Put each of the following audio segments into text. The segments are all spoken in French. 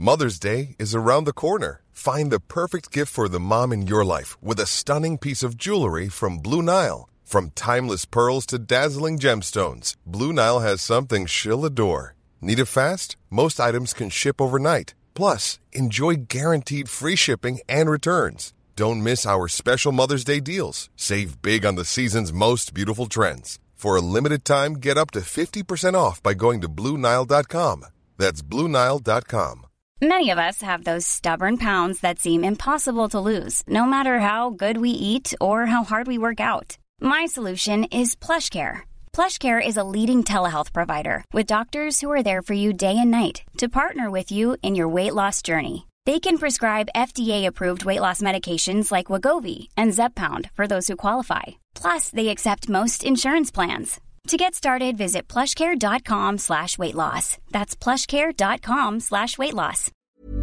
Mother's Day is around the corner. Find the perfect gift for the mom in your life with a stunning piece of jewelry from Blue Nile. From timeless pearls to dazzling gemstones, Blue Nile has something she'll adore. Need it fast? Most items can ship overnight. Plus, enjoy guaranteed free shipping and returns. Don't miss our special Mother's Day deals. Save big on the season's most beautiful trends. For a limited time, get up to 50% off by going to BlueNile.com. That's BlueNile.com. Many of us have those stubborn pounds that seem impossible to lose, no matter how good we eat or how hard we work out. My solution is PlushCare. PlushCare is a leading telehealth provider with doctors who are there for you day and night to partner with you in your weight loss journey. They can prescribe FDA-approved weight loss medications like Wegovy and Zepbound for those who qualify. Plus, they accept most insurance plans. To get started, visit plushcare.com/weightloss. That's plushcare.com/weightloss.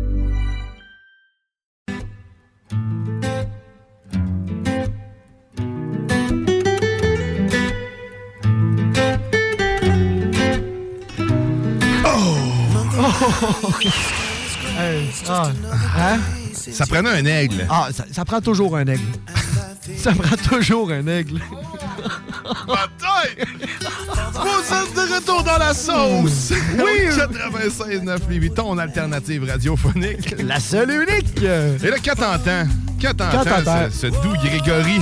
Ça prenait un aigle. Ah, ça prend toujours un aigle. Ça prend toujours un aigle. Vous êtes de retour dans la sauce. Oui. 96.9 Lévis, ton alternative radiophonique. La seule et unique. Et là, quand t'entends ce doux Grégory.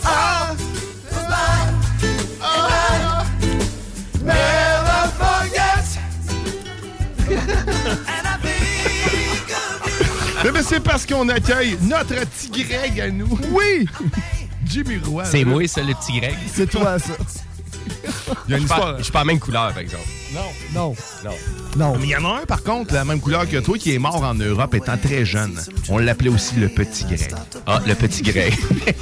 Never forget. Mais c'est parce qu'on accueille notre petit Greg à nous. Oui! Jimmy Roy. C'est moi, ça, le petit Greg. C'est toi, ça. Il y a une histoire. Je suis pas la même couleur, par exemple. Non. Mais il y en a un, par contre, la même couleur que toi, qui est mort en Europe étant très jeune. On l'appelait aussi le petit Greg. Ah, le petit Greg.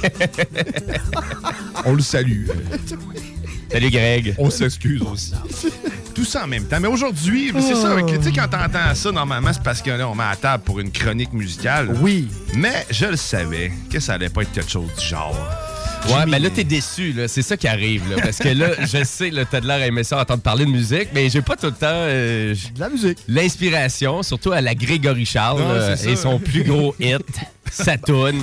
On le salue. Salut, Greg. On s'excuse aussi. Tout ça en même temps. Mais aujourd'hui, c'est ça. Tu sais, quand t'entends ça, normalement, c'est parce que là, on met à table pour une chronique musicale. Oui. Mais je le savais que ça allait pas être quelque chose du genre. Ouais, mais là, t'es déçu, là. C'est ça qui arrive, là. Parce que là, je sais, là, t'as de l'air à aimer ça, entendre parler de musique, mais j'ai pas tout le temps... de la musique. L'inspiration, surtout à la Grégory Charles, et son plus gros hit, Saturne.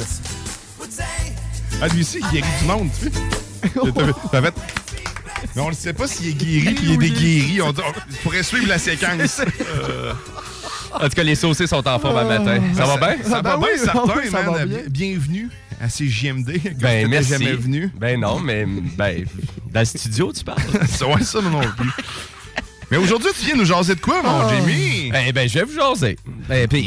Ah, lui aussi, il guérit du monde, tu sais. T'as fait... Mais on ne sait pas s'il est guéri puis il est déguéri. On pourrait suivre la séquence. En tout cas, les saucés sont en forme à matin. Ça va bien? Ça va bien, certain, ça man. va bien. Bienvenue à CJMD. Ben, merci. Jamais venu. Ben non, mais dans le studio, tu parles? Ouais, ça non plus. Mais aujourd'hui, tu viens nous jaser de quoi, mon Jimmy? Ben, je vais vous jaser. Puis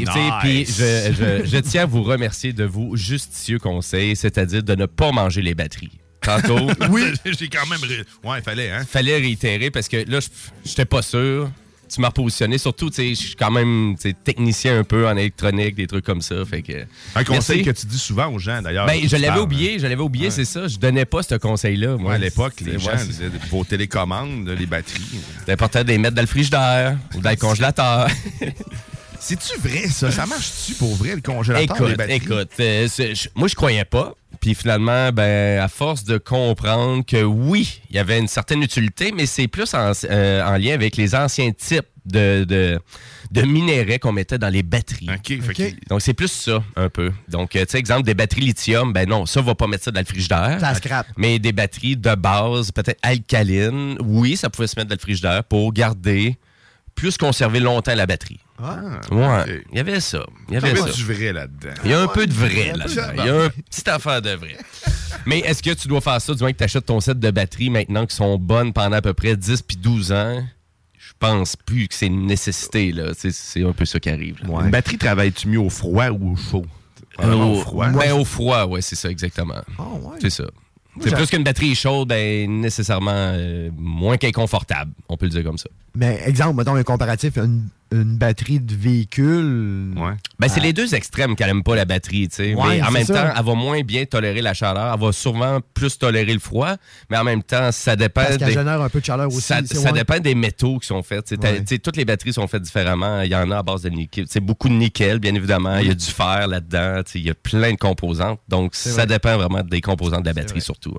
je tiens à vous remercier de vos justicieux conseils, c'est-à-dire de ne pas manger les batteries. Tantôt. Oui, j'ai quand même... Ouais, il fallait, hein? Fallait réitérer parce que là, j'étais pas sûr. Tu m'as repositionné. Surtout, tu sais, je suis quand même technicien un peu en électronique, des trucs comme ça. Fait que... Un conseil que tu dis souvent aux gens, d'ailleurs. Ben, je l'avais oublié, ouais. C'est ça. Je donnais pas ce conseil-là. Moi, à l'époque, les gens disaient vos télécommandes, les batteries. C'est important de les mettre dans le frigidaire ou dans le congélateur. C'est-tu vrai, ça? Ça marche-tu pour vrai, le congélateur des batteries? Écoute, moi, je croyais pas. Puis finalement, à force de comprendre que oui, il y avait une certaine utilité, mais c'est plus en lien avec les anciens types de minéraux qu'on mettait dans les batteries. OK. Donc, c'est plus ça, un peu. Donc, tu sais, exemple, des batteries lithium, non, ça, va pas mettre ça dans le frigidaire. Ça scrape. Mais des batteries de base, peut-être alcalines, oui, ça pouvait se mettre dans le frigidaire pour garder, plus conserver longtemps la batterie. Ah, ouais, okay. Il y avait ça. Il y avait du vrai là-dedans. Il y a un peu de vrai là-dedans. Il y a une petite affaire de vrai. Mais est-ce que tu dois faire ça du moins que tu achètes ton set de batteries maintenant qui sont bonnes pendant à peu près 10 puis 12 ans? Je pense plus que c'est une nécessité, là. C'est un peu ça qui arrive. Ouais. Une batterie, travaille-tu mieux au froid ou au chaud? Au froid. Au froid, oui, c'est ça, exactement. Oh, ouais. C'est ça. C'est plus qu'une batterie chaude, nécessairement moins qu'inconfortable. On peut le dire comme ça. Mais exemple, mettons un comparatif, une batterie de véhicule... Ouais. C'est les deux extrêmes qu'elle n'aime pas, la batterie. Ouais, mais en même temps, elle va moins bien tolérer la chaleur. Elle va sûrement plus tolérer le froid. Mais en même temps, ça dépend... Parce qu'elle génère un peu de chaleur aussi. Ça dépend des métaux qui sont faits. Toutes les batteries sont faites différemment. Il y en a à base de nickel. Beaucoup de nickel, bien évidemment. Il y a du fer là-dedans. Il y a plein de composantes. Donc, ça dépend vraiment des composantes de la batterie, surtout.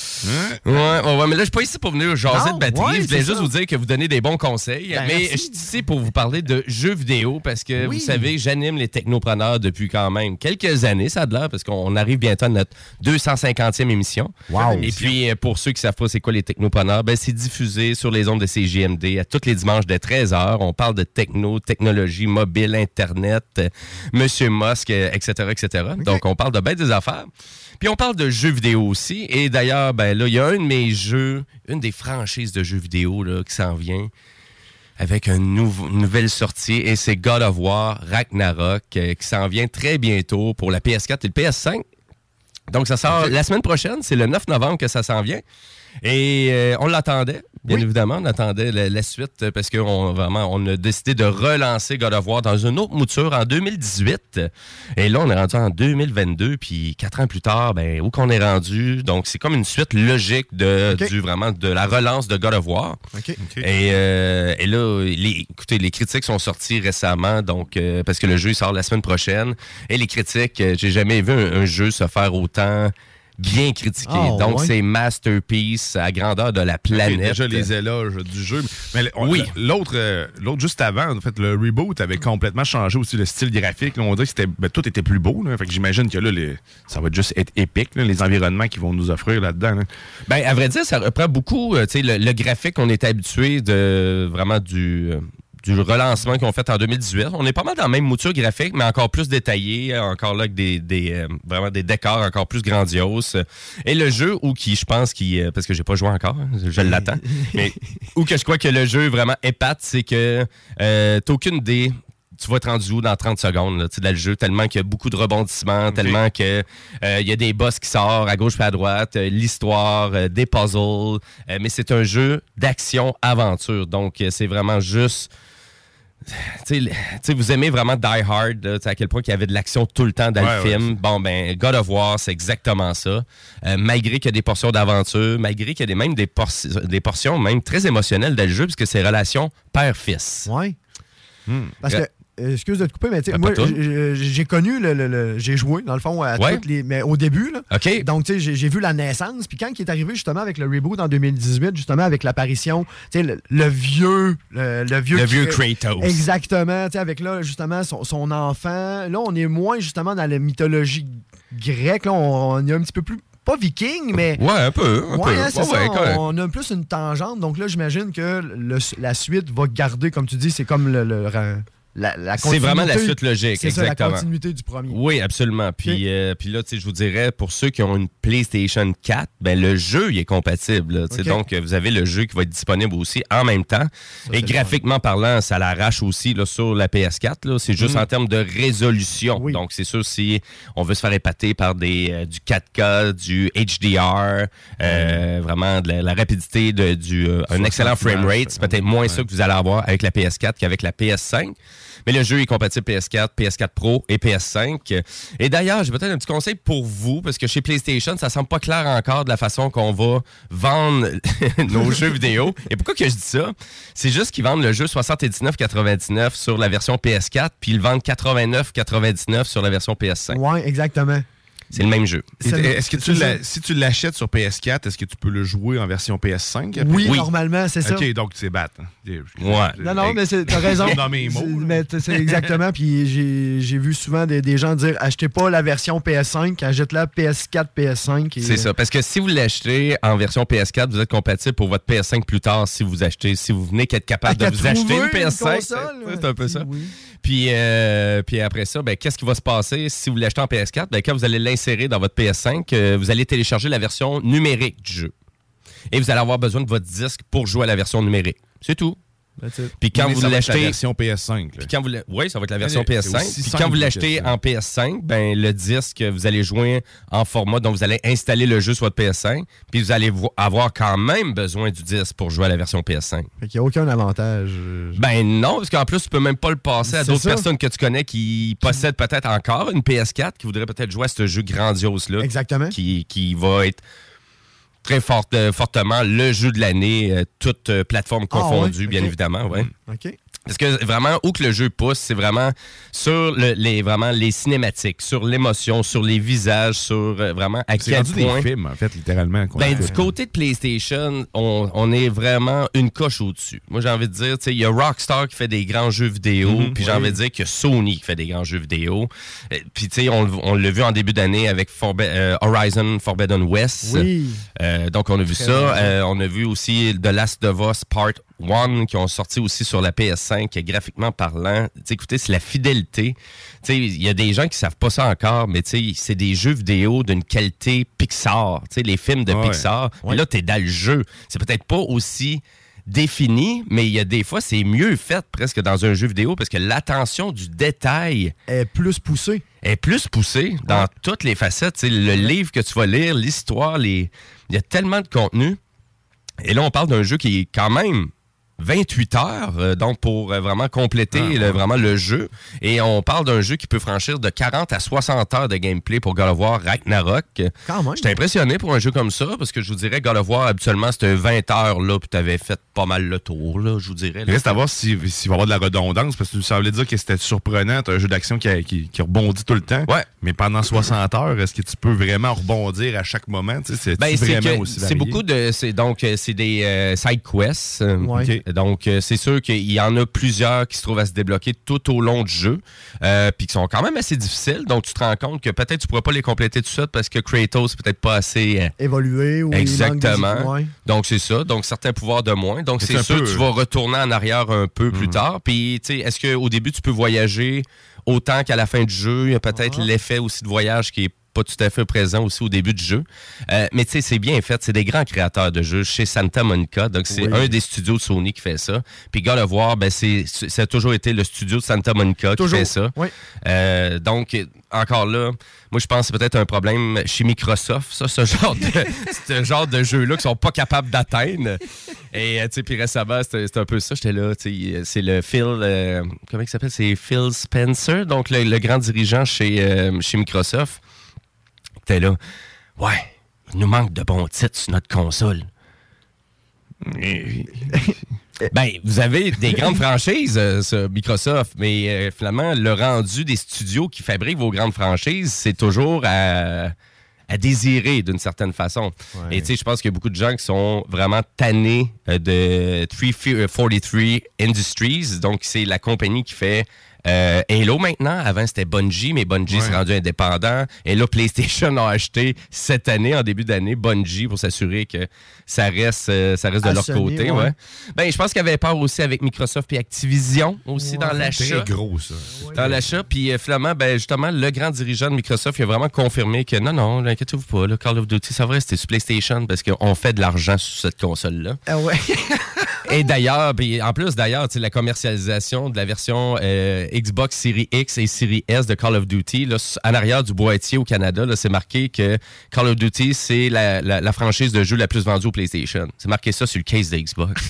Ouais, mais là, je suis pas ici pour venir jaser de batterie. Je voulais juste vous dire que vous donnez des bons conseils. Mais je suis ici pour vous parler parler de jeux vidéo parce que, vous savez, j'anime les technopreneurs depuis quand même quelques années, ça a de l'air, parce qu'on arrive bientôt à notre 250e émission. Wow. Et puis, pour ceux qui ne savent pas c'est quoi les technopreneurs, ben, c'est diffusé sur les ondes de CJMD à tous les dimanches de 13h. On parle de technologie, mobile, Internet, Monsieur Musk, etc., etc. Okay. Donc, on parle de bien des affaires. Puis on parle de jeux vidéo aussi. Et d'ailleurs, ben là, il y a un de mes jeux, une des franchises de jeux vidéo là, qui s'en vient avec une nouvelle sortie. Et c'est God of War Ragnarok qui s'en vient très bientôt pour la PS4 et le PS5. Donc ça sort la semaine prochaine. C'est le 9 novembre que ça s'en vient. Et on l'attendait, bien évidemment. On attendait la suite parce qu'on a décidé de relancer God of War dans une autre mouture en 2018. Et là, on est rendu en 2022. Puis 4 ans plus tard, ben où qu'on est rendu? Donc, c'est comme une suite logique de la relance de God of War. Okay. Et là, écoutez, les critiques sont sorties récemment, donc parce que le jeu il sort la semaine prochaine. Et les critiques, j'ai jamais vu un jeu se faire autant bien critiqué. Donc, c'est masterpiece à grandeur de la planète. Déjà les éloges du jeu. Mais l'autre juste avant, en fait, le reboot avait complètement changé aussi le style graphique. Là, on dirait que tout était plus beau. Là. Fait que j'imagine que là, ça va juste être épique, là, les environnements qu'ils vont nous offrir là-dedans. Là. Ben, à vrai dire, ça reprend beaucoup le graphique qu'on est habitué de vraiment du relancement qu'ils ont fait en 2018. On est pas mal dans la même mouture graphique, mais encore plus détaillé, encore là avec vraiment des décors encore plus grandioses. Et le jeu, je pense parce que j'ai pas joué encore, je l'attends, mais où que je crois que le jeu vraiment épate, c'est que t'as aucune idée. Tu vas être rendu où dans 30 secondes là, dans le jeu, tellement qu'il y a beaucoup de rebondissements, tellement qu'il y a des boss qui sortent à gauche et à droite, l'histoire, des puzzles. Mais c'est un jeu d'action-aventure. Donc, c'est vraiment juste... vous aimez vraiment Die Hard, là, à quel point il y avait de l'action tout le temps dans le film. Bon, ben, God of War, c'est exactement ça. Malgré qu'il y a des portions d'aventure, malgré qu'il y a des portions même très émotionnelles dans le jeu, puisque c'est relation père-fils. Oui. Parce que, excuse de te couper, mais moi, j'ai connu j'ai joué, dans le fond, à toutes les. Mais au début, là. OK. Donc, tu sais, j'ai vu la naissance. Puis quand il est arrivé, justement, avec le reboot en 2018, justement, avec l'apparition, tu sais, le vieux Kratos. Exactement. Tu sais, avec, là, justement, son enfant. Là, on est moins, justement, dans la mythologie grecque. Là, on est un petit peu plus. Pas viking, mais... Ouais, un peu. C'est ça. On a plus une tangente. Donc là, j'imagine que la suite va garder, comme tu dis, c'est comme la continuité. C'est vraiment la suite logique, c'est exactement. Ça, la continuité du premier. Oui, absolument. Puis, puis là, je vous dirais, pour ceux qui ont une PlayStation 4, ben, le jeu il est compatible. Donc, vous avez le jeu qui va être disponible aussi en même temps. Et graphiquement parlant, ça l'arrache aussi là, sur la PS4. Là. C'est juste en termes de résolution. Oui. Donc, c'est sûr, si on veut se faire épater par du 4K, du HDR, vraiment de la rapidité, un excellent framerate, c'est peut-être moins ça que vous allez avoir avec la PS4 qu'avec la PS5. Mais le jeu est compatible PS4, PS4 Pro et PS5. Et d'ailleurs, j'ai peut-être un petit conseil pour vous, parce que chez PlayStation, ça semble pas clair encore de la façon qu'on va vendre nos jeux vidéo. Et pourquoi que je dis ça? C'est juste qu'ils vendent le jeu 79,99 sur la version PS4, puis ils le vendent 89,99 sur la version PS5. Oui, exactement. C'est le même jeu. Est-ce que si tu l'achètes sur PS4, est-ce que tu peux le jouer en version PS5? Oui, normalement, c'est ça. OK, donc c'est bat. Non, mais t'as raison. Dans mes mots. Mais c'est exactement. Puis j'ai vu souvent des gens dire achetez pas la version PS5, achète-la PS4, PS5. C'est ça. Parce que si vous l'achetez en version PS4, vous êtes compatible pour votre PS5 plus tard si vous venez qu'être capable de vous acheter une PS5. C'est un peu ça. Oui. Puis après ça, ben, qu'est-ce qui va se passer si vous l'achetez en PS4? Ben, quand vous allez l'insérer dans votre PS5, vous allez télécharger la version numérique du jeu. Et vous allez avoir besoin de votre disque pour jouer à la version numérique. C'est tout. Puis quand vous l'achetez, la version PS5. Oui, ça va être la version PS5. Puis quand vous l'achetez en PS5, ben le disque, vous allez jouer en format dont vous allez installer le jeu sur votre PS5. Puis vous allez avoir quand même besoin du disque pour jouer à la version PS5. Fait qu'il n'y a aucun avantage. Ben non, parce qu'en plus, tu peux même pas le passer à d'autres personnes que tu connais qui possèdent peut-être encore une PS4, qui voudraient peut-être jouer à ce jeu grandiose-là. Exactement. Qui va être très fortement le jeu de l'année, toute plateforme confondue, bien évidemment. Ouais. OK. Parce que vraiment, où que le jeu pousse, c'est vraiment sur les cinématiques, sur l'émotion, sur les visages, sur vraiment à quel point... des films, en fait, littéralement. Du côté de PlayStation, on est vraiment une coche au-dessus. Moi, j'ai envie de dire, il y a Rockstar qui fait des grands jeux vidéo, puis j'ai envie de dire qu'il y a Sony qui fait des grands jeux vidéo. Puis, tu sais, on l'a vu en début d'année avec Horizon Forbidden West. Oui. Donc, on a vu ça. On a vu aussi The Last of Us Part 1 qui ont sorti aussi sur la PS5, graphiquement parlant. Écoutez, c'est la fidélité. Il y a des gens qui savent pas ça encore, mais c'est des jeux vidéo d'une qualité Pixar. Les films de Pixar. Puis là, t'es dans le jeu. C'est peut-être pas aussi défini, mais il y a des fois, c'est mieux fait presque dans un jeu vidéo parce que l'attention du détail est plus poussée. Dans toutes les facettes. Le livre que tu vas lire, l'histoire, il y a tellement de contenu. Et là, on parle d'un jeu qui est quand même 28 heures, donc pour vraiment compléter vraiment le jeu. Et on parle d'un jeu qui peut franchir de 40 à 60 heures de gameplay pour God of War Ragnarok. J'étais impressionné pour un jeu comme ça, parce que je vous dirais, God of War, habituellement, c'était 20 heures, là, puis t'avais fait pas mal le tour, là, je vous dirais. Il reste à voir s'il va y avoir de la redondance, parce que tu semblais dire que c'était surprenant, t'as un jeu d'action qui rebondit tout le temps. Ouais. Mais pendant 60 heures, est-ce que tu peux vraiment rebondir à chaque moment? C'est beaucoup de... C'est des side quests. Donc, c'est sûr qu'il y en a plusieurs qui se trouvent à se débloquer tout au long du jeu, puis qui sont quand même assez difficiles. Donc, tu te rends compte que peut-être tu ne pourras pas les compléter tout de suite parce que Kratos peut-être pas assez... évolué ou... Exactement. Donc, c'est ça. Donc, certains pouvoirs de moins. Donc, c'est sûr que tu vas retourner en arrière un peu plus tard. Puis, tu sais, est-ce qu'au début, tu peux voyager autant qu'à la fin du jeu? Il y a peut-être l'effet aussi de voyage qui est pas tout à fait présent aussi au début du jeu. Mais tu sais, c'est bien fait. C'est des grands créateurs de jeux chez Santa Monica. Donc, c'est un des studios de Sony qui fait ça. Puis God of War, ça a toujours été le studio de Santa Monica qui fait ça. Oui. Donc, encore là, moi, je pense que c'est peut-être un problème chez Microsoft, ça, ce genre de jeux-là qu'ils sont pas capables d'atteindre. Et, tu sais, puis récemment, c'était un peu ça. J'étais là, tu sais, c'est le Phil... comment il s'appelle? C'est Phil Spencer, donc le grand dirigeant chez Microsoft. T'es là, il nous manque de bons titres sur notre console. Vous avez des grandes franchises, Microsoft, mais finalement, le rendu des studios qui fabriquent vos grandes franchises, c'est toujours à désirer d'une certaine façon. Ouais. Et tu sais, je pense qu'il y a beaucoup de gens qui sont vraiment tannés de 343 Industries, donc c'est la compagnie qui fait Halo maintenant. Avant, c'était Bungie, mais Bungie s'est rendu indépendant. Et là, PlayStation a acheté cette année, en début d'année, Bungie pour s'assurer que ça reste de leur côté. Ouais. Je pense qu'il y avait peur aussi avec Microsoft et Activision aussi dans l'achat. C'est très gros, ça. Dans l'achat. Puis finalement, justement, le grand dirigeant de Microsoft il a vraiment confirmé que non, inquiétez-vous pas, là, Call of Duty, ça va rester sur PlayStation parce qu'on fait de l'argent sur cette console-là. Ah ouais. Et d'ailleurs, en plus, la commercialisation de la version Xbox Series X et Series S de Call of Duty, là, en arrière du boîtier au Canada, là, c'est marqué que Call of Duty, c'est la franchise de jeu la plus vendue au PlayStation. C'est marqué ça sur le case de Xbox.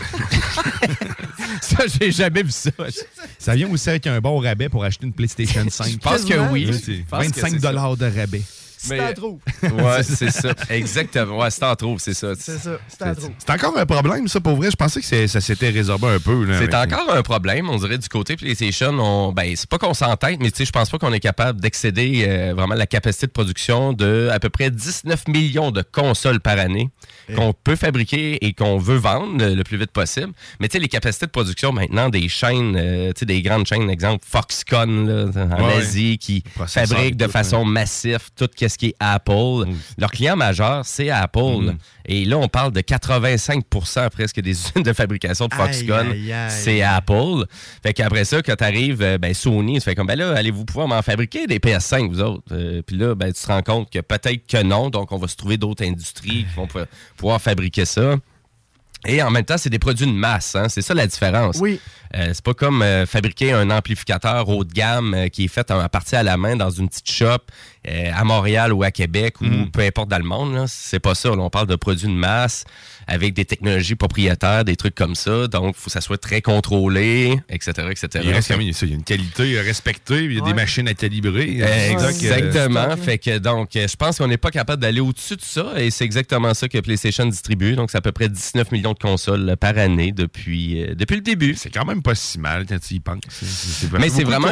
Ça, j'ai jamais vu ça. Ça vient aussi avec un bon rabais pour acheter une PlayStation 5. Je pense que oui. 25 $ de rabais. Si t'en trouves. Ouais, c'est ça. Exactement. Ouais, si t'en trouves, c'est ça. C'est ça, si t'en trouves. C'est encore un problème, ça, pour vrai. Je pensais que ça s'était résorbé un peu. Là, c'est encore un problème, on dirait, du côté PlayStation. C'est pas qu'on s'entête, mais je pense pas qu'on est capable d'excéder vraiment la capacité de production de à peu près 19 millions de consoles par année qu'on peut fabriquer et qu'on veut vendre le plus vite possible. Mais tu sais, les capacités de production maintenant des chaînes, des grandes chaînes, exemple Foxconn là, en Asie, qui fabriquent de façon massive tout ce qui est Apple. Leur client majeur, c'est Apple. Et là, on parle de 85% presque des usines de fabrication de Foxconn. C'est Apple. Fait qu'après ça, quand t'arrives, Sony, tu fais comme, là, allez-vous pouvoir m'en fabriquer des PS5, vous autres? Puis là, tu te rends compte que peut-être que non. Donc, on va se trouver d'autres industries qui vont pouvoir fabriquer ça. Et en même temps, c'est des produits de masse. Hein? C'est ça la différence. Oui. C'est pas comme fabriquer un amplificateur haut de gamme qui est fait à partir à la main dans une petite shop à Montréal ou à Québec ou peu importe dans le monde. Là. C'est pas ça. Là, on parle de produits de masse avec des technologies propriétaires, des trucs comme ça. Donc, il faut que ça soit très contrôlé, etc., etc. Il reste quand même, il y a une qualité respectée, il y a des machines à calibrer. Exactement. Fait que, donc, je pense qu'on n'est pas capable d'aller au-dessus de ça et c'est exactement ça que PlayStation distribue. Donc, c'est à peu près 19 millions de consoles par année depuis le début. C'est quand même pas si mal quand tu y penses. Mais c'est vraiment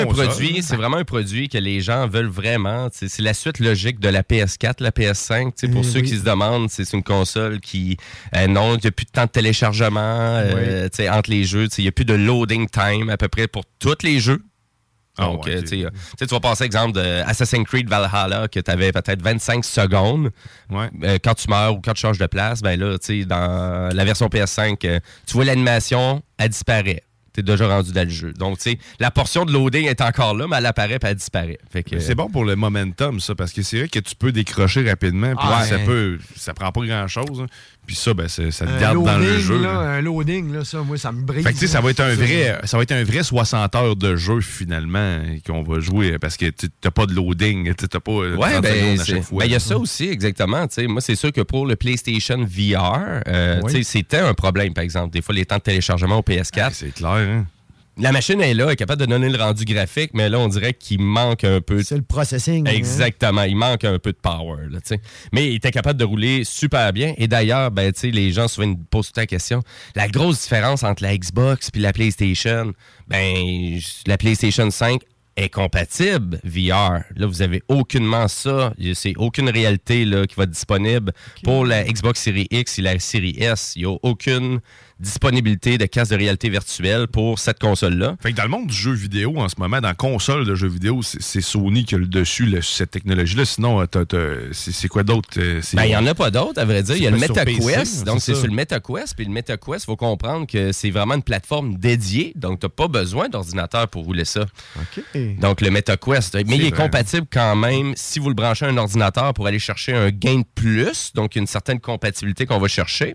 un produit que les gens veulent vraiment. C'est la suite logique de la PS4, la PS5. Pour ceux qui se demandent, c'est une console qui... non, il n'y a plus de temps de téléchargement entre les jeux. Il n'y a plus de loading time à peu près pour tous les jeux. Donc, tu vas passer exemple de Assassin's Creed Valhalla que tu avais peut-être 25 secondes. Quand tu meurs ou quand tu changes de place, ben là, dans la version PS5, tu vois l'animation, elle disparaît. T'es déjà rendu dans le jeu. Donc, tu sais, la portion de loading est encore là, mais elle apparaît et elle disparaît. Fait que, c'est bon pour le momentum, ça, parce que c'est vrai que tu peux décrocher rapidement, puis ça prend pas grand-chose. Hein. Puis ça, ben, ça te garde dans le jeu. Là, un loading, là, ça, moi, ça me brise. Fait que, ça va être un vrai 60 heures de jeu, finalement, qu'on va jouer, parce que t'as pas de loading, t'as pas 30 secondes à chaque fois. Il y a ça aussi, exactement. T'sais, moi, c'est sûr que pour le PlayStation VR, c'était un problème, par exemple. Des fois, les temps de téléchargement au PS4. C'est clair, hein? La machine est là, elle est capable de donner le rendu graphique, mais là, on dirait qu'il manque un peu... C'est le processing. Exactement, il manque un peu de power. Là, mais il était capable de rouler super bien. Et d'ailleurs, ben, les gens souvent me posent toute la question. La grosse différence entre la Xbox et la PlayStation, ben, la PlayStation 5 est compatible VR. Là, vous avez aucunement ça. C'est aucune réalité là, qui va être disponible pour la Xbox Series X et la Series S. Il n'y a aucune disponibilité de casque de réalité virtuelle pour cette console-là. Fait que dans le monde du jeu vidéo, en ce moment, dans la console de jeux vidéo, c'est Sony qui a le dessus, cette technologie-là. Sinon, c'est quoi d'autre? Ben, il n'y en a pas d'autres, à vrai dire. Il y a le MetaQuest. Donc, c'est sur le MetaQuest. Puis le MetaQuest, il faut comprendre que c'est vraiment une plateforme dédiée. Donc, tu n'as pas besoin d'ordinateur pour rouler ça. OK. Donc, le MetaQuest. Mais il est compatible quand même si vous le branchez à un ordinateur pour aller chercher un gain de plus. Donc, une certaine compatibilité qu'on va chercher.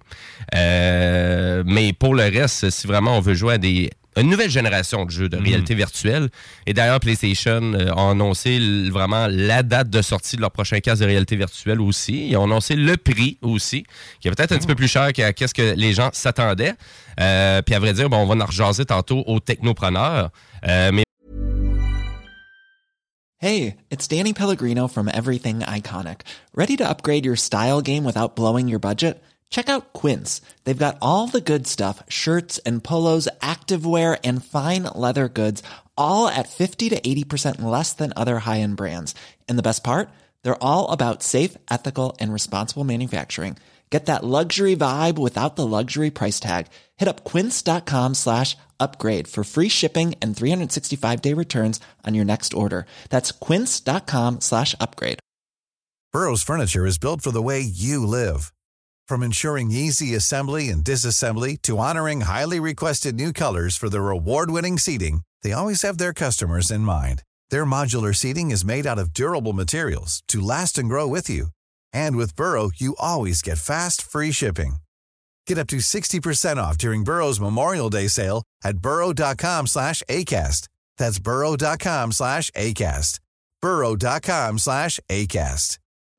Mais pour le reste, si vraiment on veut jouer à une nouvelle génération de jeux de réalité virtuelle, et d'ailleurs PlayStation a annoncé vraiment la date de sortie de leur prochain casque de réalité virtuelle aussi. Ils ont annoncé le prix aussi, qui est peut-être un petit peu plus cher qu'à ce que les gens s'attendaient. Puis à vrai dire, on va en rejaser tantôt aux technopreneurs. Hey, it's Danny Pellegrino from Everything Iconic. Ready to upgrade your style game without blowing your budget? Check out Quince. They've got all the good stuff, shirts and polos, activewear, and fine leather goods, all at 50 to 80% less than other high-end brands. And the best part? They're all about safe, ethical, and responsible manufacturing. Get that luxury vibe without the luxury price tag. Hit up quince.com/upgrade for free shipping and 365-day returns on your next order. That's quince.com/upgrade. Burrow's furniture is built for the way you live. From ensuring easy assembly and disassembly to honoring highly requested new colors for their award-winning seating, they always have their customers in mind. Their modular seating is made out of durable materials to last and grow with you. And with Burrow, you always get fast, free shipping. Get up to 60% off during Burrow's Memorial Day sale at burrow.com/ACAST. That's burrow.com/ACAST. burrow.com/ACAST.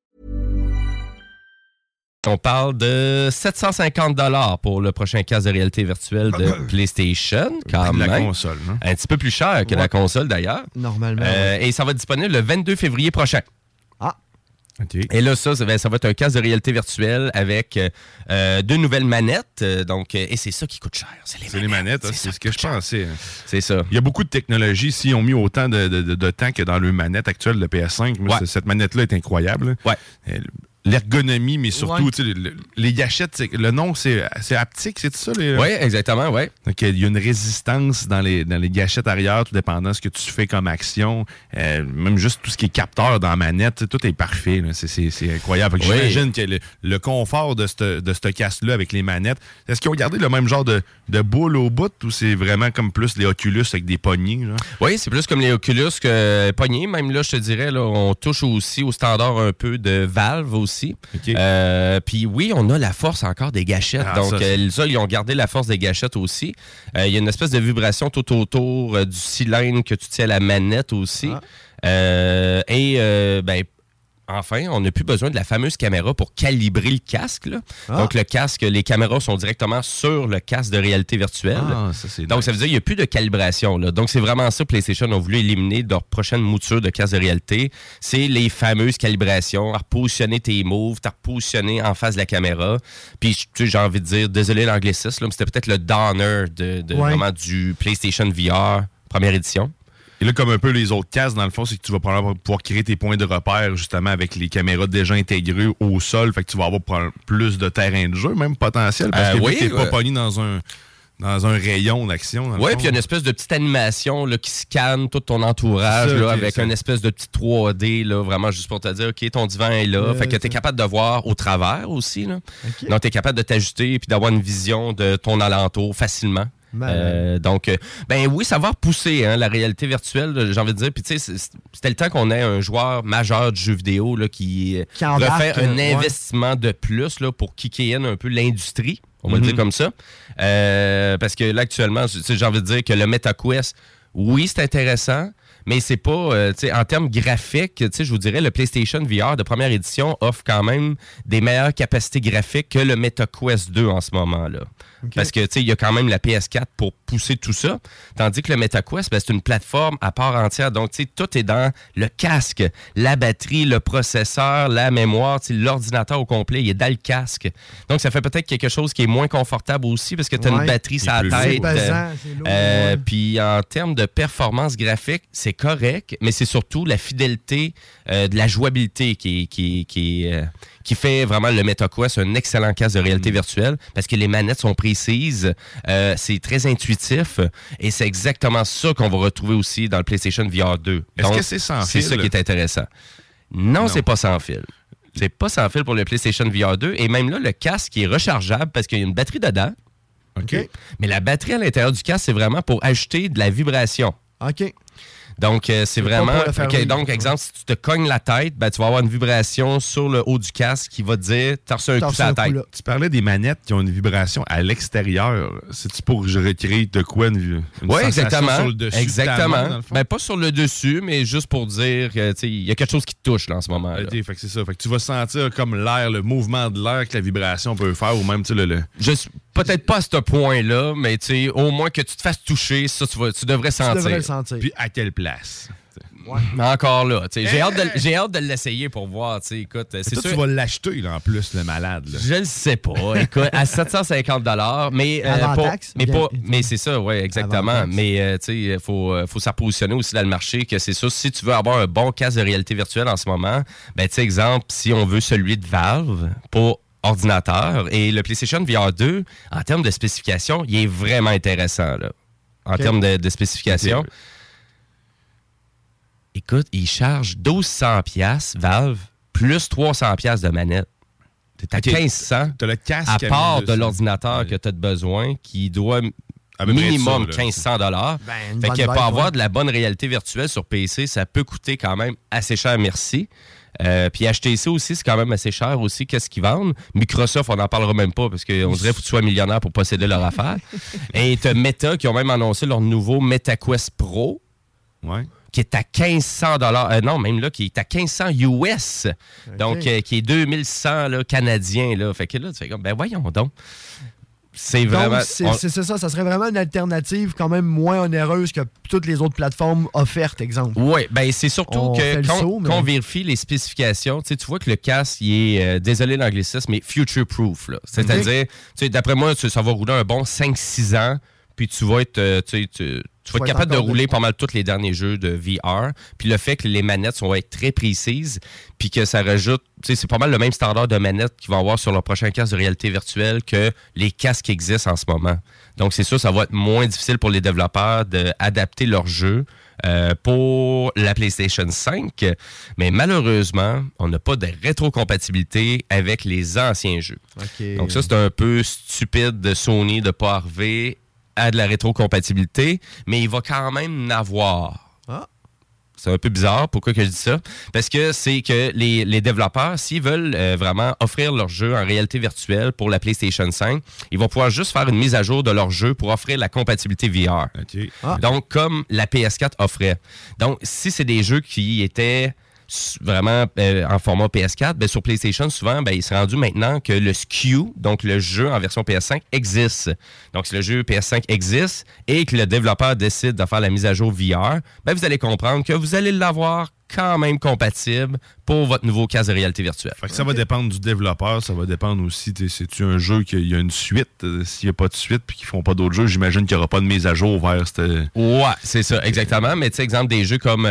On parle de 750 $ pour le prochain casque de réalité virtuelle de PlayStation, quand même. La console, non? Un petit peu plus cher que la console, d'ailleurs. Normalement. Et ça va être disponible le 22 février prochain. Ah. Okay. Et là, ça va être un casque de réalité virtuelle avec 2 nouvelles manettes. Et c'est ça qui coûte cher. C'est les manettes, c'est ce que je pensais. C'est ça. Il y a beaucoup de technologies. S'ils ont mis autant de temps que dans le manette actuelle de PS5, cette manette-là est incroyable. Ouais. L'ergonomie, mais surtout, les gâchettes, le nom, c'est haptique, c'est ça? Oui, exactement, oui. Donc, il y a une résistance dans les gâchettes arrière, tout dépendant de ce que tu fais comme action. Même juste tout ce qui est capteur dans la manette, tout est parfait. C'est incroyable. J'imagine que le confort de ce casque-là avec les manettes, est-ce qu'ils ont gardé le même genre de boule au bout ou c'est vraiment comme plus les Oculus avec des poignées? Là? Oui, c'est plus comme les Oculus que poignées. Même là, je te dirais, là, on touche aussi au standard un peu de Valve aussi. Okay. Puis oui, on a la force encore des gâchettes. Donc, ça, ils ont gardé la force des gâchettes aussi. Il y a une espèce de vibration tout autour du cylindre que tu tiens à la manette aussi. enfin, on n'a plus besoin de la fameuse caméra pour calibrer le casque. Là. Donc, le casque, les caméras sont directement sur le casque de réalité virtuelle. Donc, ça veut dire qu'il n'y a plus de calibration. Là. Donc, c'est vraiment ça que PlayStation a voulu éliminer de leur prochaine mouture de casque de réalité. C'est les fameuses calibrations, à repositionner tes moves, à repositionner en face de la caméra. Puis, tu sais, j'ai envie de dire, désolé l'anglicisme, mais c'était peut-être le downer vraiment du PlayStation VR première édition. Et là, comme un peu les autres casques, dans le fond, c'est que tu vas probablement pouvoir créer tes points de repère, justement, avec les caméras déjà intégrées au sol. Fait que tu vas avoir plus de terrain de jeu, même potentiel, parce que t'es pas pogné dans un rayon d'action. Oui, puis il y a une espèce de petite animation là, qui scanne tout ton entourage avec une espèce de petit 3D, là, vraiment juste pour te dire, OK, ton divan est là. Fait que tu es capable de voir au travers aussi. Là. Okay. Donc, tu es capable de t'ajuster et d'avoir une vision de ton alentour facilement. Donc, oui, ça va repousser la réalité virtuelle, j'ai envie de dire. Puis, tu sais, c'était le temps qu'on ait un joueur majeur de jeux vidéo là, qui refait un investissement de plus là, pour kicker in un peu l'industrie. On va le dire comme ça. Parce que là, actuellement, j'ai envie de dire que le MetaQuest, oui, c'est intéressant, mais c'est pas, en termes graphiques, je vous dirais, le PlayStation VR de première édition offre quand même des meilleures capacités graphiques que le MetaQuest 2 en ce moment-là. Okay. Parce que, il y a quand même la PS4 pour pousser tout ça, tandis que le MetaQuest, c'est une plateforme à part entière. Donc, tout est dans le casque, la batterie, le processeur, la mémoire, l'ordinateur au complet, il est dans le casque. Donc, ça fait peut-être quelque chose qui est moins confortable aussi parce que tu as une batterie sur la tête. Puis, en termes de performance graphique, c'est correct, mais c'est surtout la fidélité de la jouabilité qui fait vraiment le MetaQuest un excellent casque de réalité virtuelle parce que les manettes sont précises, c'est très intuitif et c'est exactement ça qu'on va retrouver aussi dans le PlayStation VR 2. Est-ce que c'est sans fil? C'est ça qui est intéressant. Non, c'est pas sans fil. C'est pas sans fil pour le PlayStation VR 2 et même là, le casque est rechargeable parce qu'il y a une batterie dedans. OK. Mais la batterie à l'intérieur du casque, c'est vraiment pour ajouter de la vibration. OK. Donc, c'est vraiment... donc, exemple, si tu te cognes la tête, tu vas avoir une vibration sur le haut du casque qui va te dire « t'as reçu un coup sur la tête ». Tu parlais des manettes qui ont une vibration à l'extérieur. C'est-tu pour recréer de quoi une sensation sur le dessus? Exactement. Pas sur le dessus, mais juste pour dire qu'il y a quelque chose qui te touche là, en ce moment. Fait que c'est ça. Fait que tu vas sentir comme l'air, le mouvement de l'air que la vibration peut faire ou même Peut-être pas à ce point-là, mais au moins que tu te fasses toucher, ça, tu devrais sentir. Tu devrais le sentir. Puis à quelle place? Ouais. Encore là, j'ai hâte de l'essayer pour voir. Écoute, c'est sûr. Tu vas l'acheter là, en plus, le malade. Là. Je le sais pas. Écoute, à 750$, mais mais c'est ça, oui, exactement. Mais il faut se repositionner aussi dans le marché que c'est ça. Si tu veux avoir un bon casque de réalité virtuelle en ce moment, exemple, si on veut celui de Valve pour ordinateur et le PlayStation VR 2, en termes de spécifications, il est vraiment intéressant là. En termes de spécifications. Okay. Écoute, il charge 1200$ Valve plus 300$ de manette. T'es à 1500$. T'as le casque à part de l'ordinateur que tu as besoin qui doit minimum 1500$. Fait que pour avoir de la bonne réalité virtuelle sur PC, ça peut coûter quand même assez cher, merci. Puis HTC aussi, c'est quand même assez cher aussi. Qu'est-ce qu'ils vendent? Microsoft, on n'en parlera même pas parce qu'on dirait qu'il faut que tu sois millionnaire pour posséder leur affaire. Et tu as Meta qui ont même annoncé leur nouveau MetaQuest Pro. Ouais. Qui est à 1500$. Non, même là, qui est à 1500 US. Okay. Donc, qui est 2100 là, canadiens. Là. Fait que là, tu fais comme, voyons donc. C'est vraiment... C'est ça, ça serait vraiment une alternative quand même moins onéreuse que toutes les autres plateformes offertes, exemple. Oui, c'est surtout quand on vérifie les spécifications, tu vois que le casque, il est, désolé l'anglicisme, mais future-proof. C'est-à-dire, d'après moi, ça va rouler un bon 5-6 ans, puis tu vas être... Tu vas être capable de rouler pas mal tous les derniers jeux de VR. Puis le fait que les manettes vont être très précises, puis que ça rajoute... C'est pas mal le même standard de manettes qu'ils vont avoir sur leur prochain casque de réalité virtuelle que les casques qui existent en ce moment. Donc c'est sûr, ça va être moins difficile pour les développeurs d'adapter leur jeu pour la PlayStation 5. Mais malheureusement, on n'a pas de rétrocompatibilité avec les anciens jeux. Okay. Donc ça, c'est un peu stupide de Sony de ne pas arriver à de la rétrocompatibilité, mais il va quand même en avoir. Ah. C'est un peu bizarre. Pourquoi que je dis ça? Parce que c'est que les développeurs, s'ils veulent vraiment offrir leur jeu en réalité virtuelle pour la PlayStation 5, ils vont pouvoir juste faire une mise à jour de leur jeu pour offrir la compatibilité VR. Okay. Donc, comme la PS4 offrait. Donc, si c'est des jeux qui étaient vraiment en format PS4, ben, sur PlayStation, souvent, ben, il s'est rendu maintenant que le SKU, donc le jeu en version PS5, existe. Donc, si le jeu PS5 existe et que le développeur décide de faire la mise à jour VR, ben, vous allez comprendre que vous allez l'avoir quand même compatible pour votre nouveau casque de réalité virtuelle. Fait que ça va dépendre du développeur, ça va dépendre aussi, c'est-tu un jeu qu'il y a une suite? S'il n'y a pas de suite puis qu'ils font pas d'autres jeux, j'imagine qu'il n'y aura pas de mise à jour vers cette... Ouais, c'est ça, exactement. Mais tu sais, exemple, des jeux comme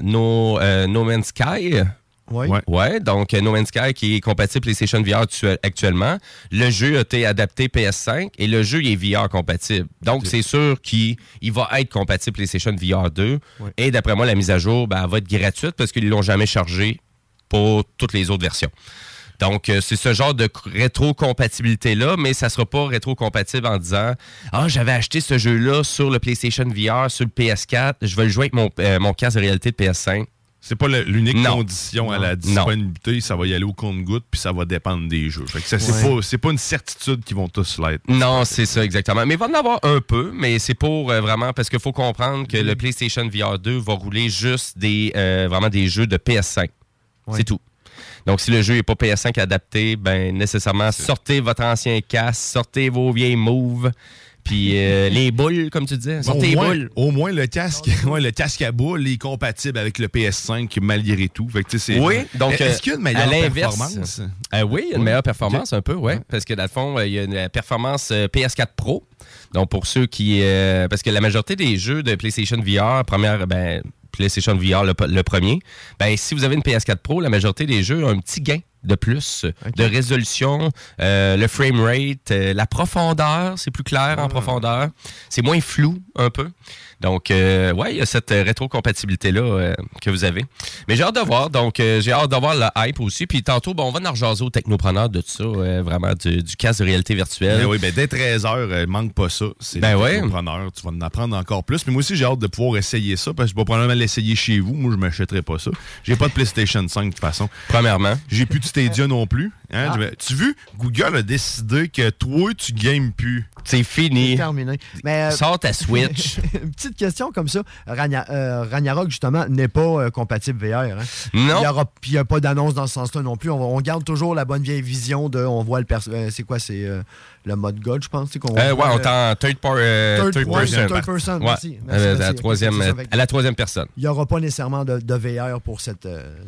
No Man's Sky... Ouais, donc No Man's Sky qui est compatible PlayStation VR actuellement. Le jeu a été adapté PS5 et le jeu est VR compatible. Donc, c'est sûr qu'il va être compatible PlayStation VR 2. Ouais. Et d'après moi, la mise à jour, ben, elle va être gratuite parce qu'ils ne l'ont jamais chargé pour toutes les autres versions. Donc, c'est ce genre de rétro-compatibilité-là, mais ça ne sera pas rétro-compatible en disant « Ah, j'avais acheté ce jeu-là sur le PlayStation VR, sur le PS4, je vais le jouer avec mon casque de réalité de PS5. » C'est pas l'unique condition à la disponibilité, ça va y aller au compte-goutte, puis ça va dépendre des jeux. Fait que ça, c'est pas une certitude qu'ils vont tous l'être. Non, c'est ça, exactement. Mais il va en avoir un peu, mais c'est pour vraiment, parce qu'il faut comprendre que le PlayStation VR 2 va rouler juste vraiment des jeux de PS5. Ouais. C'est tout. Donc, si le jeu n'est pas PS5 adapté, ben nécessairement, sortez votre ancien casque, sortez vos vieilles moves. Puis les boules, comme tu disais, sortez les boules. Au moins, le casque à boules est compatible avec le PS5 malgré tout. Fait que, oui, donc est-ce qu'il y a une meilleure performance? Oui, il y a une meilleure performance un peu, oui. Parce que dans le fond, il y a une performance PS4 Pro. Donc pour ceux qui... parce que la majorité des jeux de PlayStation VR, PlayStation VR, le premier, ben si vous avez une PS4 Pro, la majorité des jeux ont un petit gain de plus, de résolution, le frame rate, la profondeur, c'est plus clair en profondeur. C'est moins flou un peu. Donc, il y a cette rétrocompatibilité-là que vous avez. Mais j'ai hâte de voir. Donc, j'ai hâte de voir le hype aussi. Puis tantôt, on va en rejaser aux technopreneurs de tout ça, vraiment, du casque de réalité virtuelle. Ben oui, dès 13h, manque pas ça. C'est technopreneur. Tu vas en apprendre encore plus. Mais moi aussi, j'ai hâte de pouvoir essayer ça parce que je vais probablement l'essayer chez vous. Moi, je m'achèterai pas ça. J'ai pas de PlayStation 5 de toute façon. Premièrement. J'ai plus de Stadia non plus. Hein? Tu as vu, Google a décidé que toi, tu games plus. C'est fini. C'est terminé. Mais, sors ta Switch. Une petite question comme ça. Ragnarok, justement, n'est pas compatible VR. Hein? Non. Il n'y a pas d'annonce dans ce sens-là non plus. On garde toujours la bonne vieille vision de... On voit le c'est quoi? C'est le mode God, je pense. On est en third person. Third person, merci. Merci. À la troisième personne. Il n'y aura pas nécessairement de VR pour cette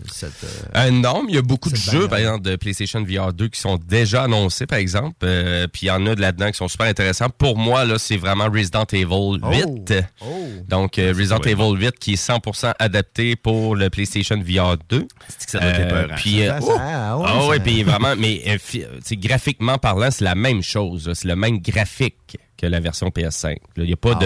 non, mais il y a beaucoup de jeux, par exemple, de PlayStation VR 2 qui sont déjà annoncés, par exemple. Puis il y en a de là-dedans qui sont super intéressants. Pour moi, là, c'est vraiment Resident Evil 8. Donc, Resident Evil 8 qui est 100% adapté pour le PlayStation VR 2. C'est que ça doit être peur. Puis, puis vraiment, mais graphiquement parlant, c'est la même chose. C'est le même graphique que la version PS5. Il n'y a pas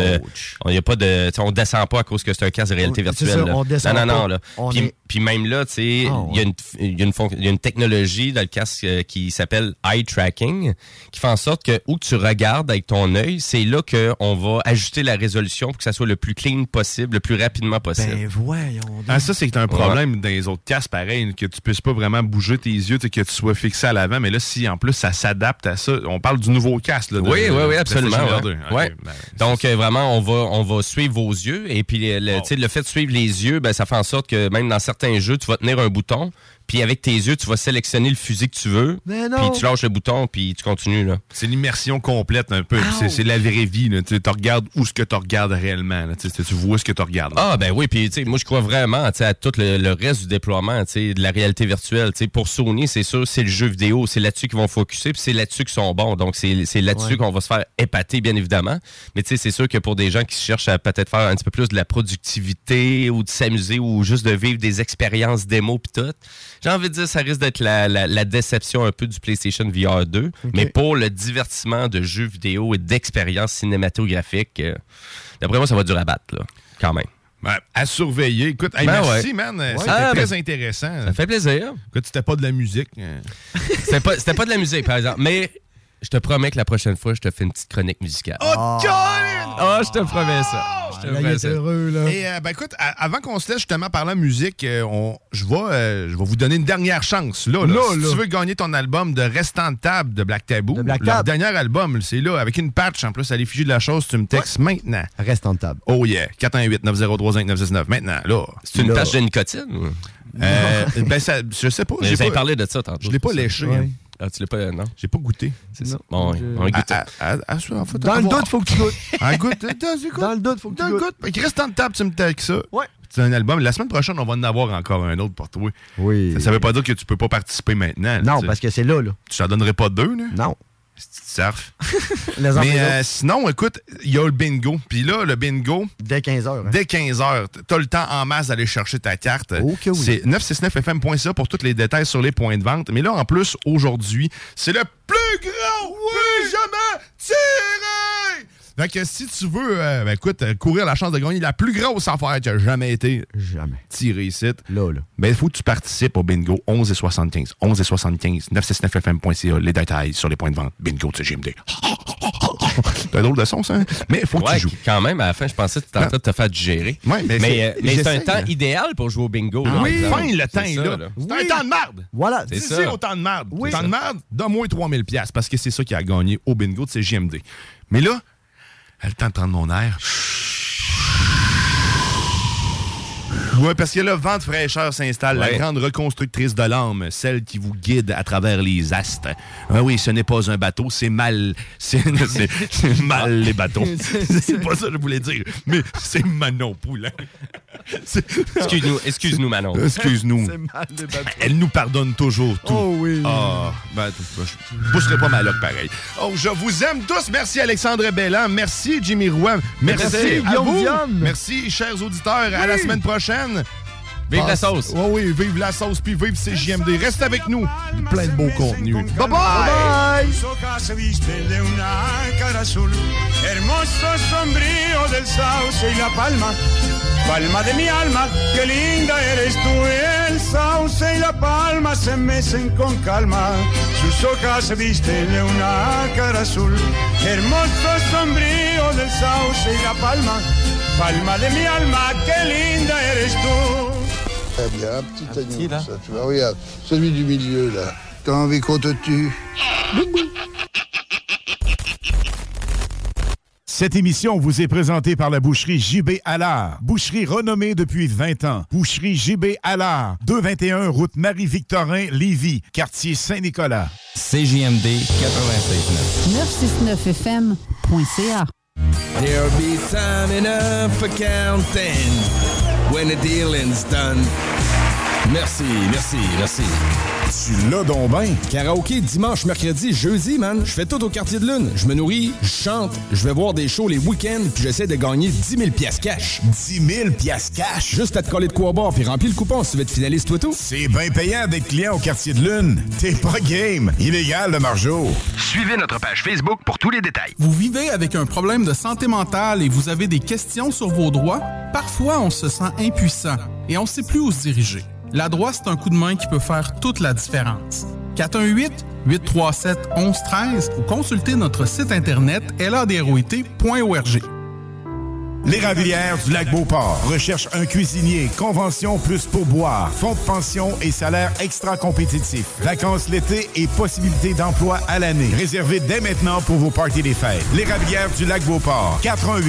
de... On descend pas à cause que c'est un casque de réalité virtuelle. Ça, on descend non. Puis même là, il y a une technologie dans le casque qui s'appelle eye tracking, qui fait en sorte que où tu regardes avec ton œil, c'est là qu'on va ajuster la résolution pour que ça soit le plus clean possible, le plus rapidement possible. Ben voyons. Ça, c'est un problème dans les autres casques, pareil, que tu puisses pas vraiment bouger tes yeux, que tu sois fixé à l'avant. Mais là, si en plus ça s'adapte à ça, on parle du nouveau casque. Là, oui, absolument. Okay, donc, vraiment, on va suivre vos yeux. Et puis, le fait de suivre les yeux, ça fait en sorte que même dans certains jeux, tu vas tenir un bouton. Puis avec tes yeux, tu vas sélectionner le fusil que tu veux. Puis tu lâches le bouton, puis tu continues. Là. C'est l'immersion complète un peu. C'est la vraie vie. Tu regardes où ce que tu regardes réellement. Là. Tu vois ce que tu regardes. Là. Ah ben oui, puis moi je crois vraiment à tout le reste du déploiement de la réalité virtuelle. Pour Sony, c'est sûr, c'est le jeu vidéo. C'est là-dessus qu'ils vont focusser, puis c'est là-dessus qu'ils sont bons. Donc c'est là-dessus qu'on va se faire épater, bien évidemment. Mais c'est sûr que pour des gens qui cherchent à peut-être faire un petit peu plus de la productivité ou de s'amuser ou juste de vivre des expériences démo puis tout, j'ai envie de dire, ça risque d'être la déception un peu du PlayStation VR 2. Okay. Mais pour le divertissement de jeux vidéo et d'expériences cinématographiques, d'après moi, ça va durer à battre, là, quand même. À surveiller. Écoute, merci, man. C'était très intéressant. Ça fait plaisir. Écoute, c'était pas de la musique. C'était pas de la musique, par exemple. Mais je te promets que la prochaine fois, je te fais une petite chronique musicale. Oh, Colin! Oh, je te promets ça. Là, il est heureux, là. Et écoute, avant qu'on se laisse justement parler de musique, je vais vous donner une dernière chance. Là. Si tu veux gagner ton album de Restant de table de Black Tabou, leur dernier album, c'est là, avec une patch en plus à l'effigie de la chose, tu me textes maintenant. Restant de table. Oh yeah, 418-903-5969. Maintenant, là. C'est une patch de nicotine? Je sais pas. Vous avez parlé de ça tantôt. Je l'ai pas léché. Ouais. Ah, tu l'as pas, non? J'ai pas goûté. C'est ça. Bon, on va goûter. Dans le doute, faut que tu goûtes. Dans le doute, faut que tu goûtes. Il reste tant de table, tu me tailles que ça. Ouais. C'est un album. La semaine prochaine, on va en avoir encore un autre pour toi. Oui. Ça veut pas dire que tu peux pas participer maintenant. Non, parce que c'est là. Tu t'en donnerais pas 2, là? Non. Surf. Mais sinon, écoute, il y a le bingo. Puis là, le bingo... Dès 15h. Hein? Dès 15h. T'as le temps en masse d'aller chercher ta carte. Okay, oui. C'est 969fm.ca pour tous les détails sur les points de vente. Mais là, en plus, aujourd'hui, c'est le plus grand plus jamais tiré! Fait que si tu veux, écoute, courir la chance de gagner la plus grosse affaire qui a jamais été tirée ici, là. Il faut que tu participes au bingo 11,75. 11,75. 969fm.ca. Les détails sur les points de vente. Bingo de CGMD. C'est un drôle de son, ça. Hein? Mais il faut que tu joues. Quand même, à la fin, je pensais que tu étais en train de te faire digérer. Ouais, mais c'est un temps idéal pour jouer au bingo. Ah, oui, fin, le temps est là. C'est un temps de merde. Voilà. C'est ça. Au temps de merde. Oui. Temps de merde, donne-moi 3000$, parce que c'est ça qui a gagné au bingo de CGMD. Mais là, j'ai le temps de prendre mon air. Oui, parce que là, Vent de fraîcheur s'installe, la grande reconstructrice de l'âme, celle qui vous guide à travers les astres. Ah oui, ce n'est pas un bateau, c'est mal. C'est mal les bateaux. C'est pas ça que je voulais dire, mais c'est Manon Poulain. Excuse-nous, Manon. Excuse-nous. C'est mal les bateaux. Elle nous pardonne toujours tout. Oh oui. Je pousserai pas ma loque pareil. Oh, je vous aime tous. Merci Alexandre Belland. Merci Jimmy Rouen. Merci Guillaume. Merci, chers auditeurs. À la semaine prochaine. Vive la sauce! Oui, vive la sauce, puis vive CJMD. Reste avec nous. Plein de beaux contenus. Bye bye! Palma de mi alma, qué linda eres tú. El sauce y la palma se mecen con calma. Sus hojas se visten de una cara azul. Hermoso sombrío del sauce y la palma. Palma de mi alma, qué linda eres tú. Très bien, petit agneau, ça. Tu vois, regarde, celui du milieu, là. T'as envie qu'on te tue? Cette émission vous est présentée par la boucherie JB Allard. Boucherie renommée depuis 20 ans. Boucherie JB Allard, 221 route Marie-Victorin, Lévis, quartier Saint-Nicolas. CJMD 96.9. 969fm.ca. There'll be time enough for counting when the dealing's done. Merci. Tu l'as donc ben. Karaoké dimanche, mercredi, jeudi, man. Je fais tout au Quartier de Lune. Je me nourris, je chante, je vais voir des shows les week-ends, puis j'essaie de gagner 10 000 piastres cash. 10 000 piastres cash? Juste à te coller de quoi boire, puis remplir le coupon si tu veux être finaliste, toi tout. C'est bien payant d'être client au Quartier de Lune. T'es pas game. Illégal, le margeau. Suivez notre page Facebook pour tous les détails. Vous vivez avec un problème de santé mentale et vous avez des questions sur vos droits? Parfois, on se sent impuissant et on ne sait plus où se diriger. La droite, c'est un coup de main qui peut faire toute la différence. 418-837-1113 ou consultez notre site internet ladroit.org. L'Érablière du Lac-Beauport recherche un cuisinier, convention plus pourboire, fonds de pension et salaire extra compétitif. Vacances l'été et possibilités d'emploi à l'année. Réservez dès maintenant pour vos parties des fêtes. L'Érablière du Lac-Beauport,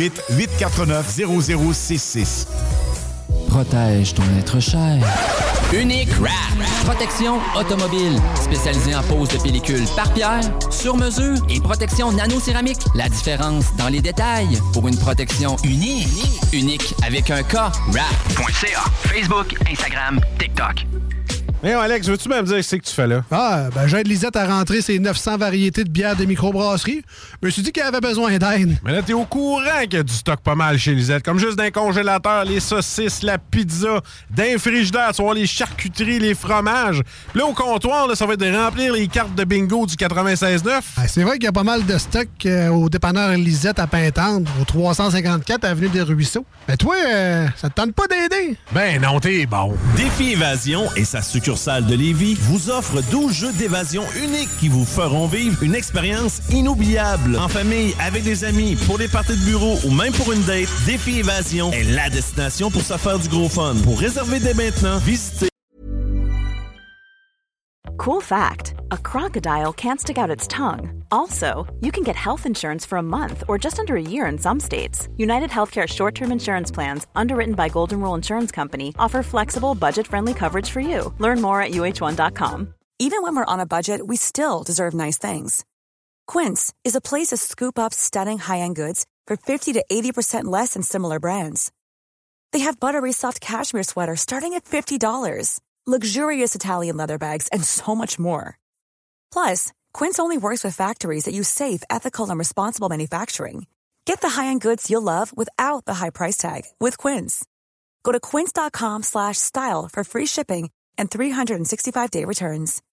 418-849-0066. Protège ton être cher. Unique Wrap. Protection automobile. Spécialisée en pose de pellicule par pierre, sur mesure et protection nano-céramique. La différence dans les détails pour une protection unique. Unique avec un K. Wrap.ca. Facebook, Instagram, TikTok. Mais Alex, veux-tu même dire ce que tu fais là? J'aide Lisette à rentrer ses 900 variétés de bières de microbrasserie. Je me suis dit qu'elle avait besoin d'aide. Mais là, t'es au courant qu'il y a du stock pas mal chez Lisette. Comme juste dans les congélateurs, les saucisses, la pizza, dans les frigidaires, tu vois, les charcuteries, les fromages. Puis là, au comptoir, là, ça va être de remplir les cartes de bingo du 96.9. C'est vrai qu'il y a pas mal de stock au dépanneur Lisette à Pintendre, au 354 Avenue des Ruisseaux. Mais toi, ça te tente pas d'aider? Ben non, t'es bon. Défi Évasion et sa succursale de Lévis vous offre 12 jeux d'évasion uniques qui vous feront vivre une expérience inoubliable. En famille, avec des amis, pour des parties de bureau ou même pour une date, Défi Évasion est la destination pour se faire du gros fun. Pour réserver dès maintenant, visitez... Cool fact, a crocodile can't stick out its tongue. Also, you can get health insurance for a month or just under a year in some states. United Healthcare short-term insurance plans, underwritten by Golden Rule Insurance Company, offer flexible, budget-friendly coverage for you. Learn more at uh1.com. Even when we're on a budget, we still deserve nice things. Quince is a place to scoop up stunning high-end goods for 50 to 80% less than similar brands. They have buttery soft cashmere sweaters starting at $50, luxurious Italian leather bags, and so much more. Plus, Quince only works with factories that use safe, ethical, and responsible manufacturing. Get the high-end goods you'll love without the high price tag with Quince. Go to quince.com/style for free shipping and 365-day returns.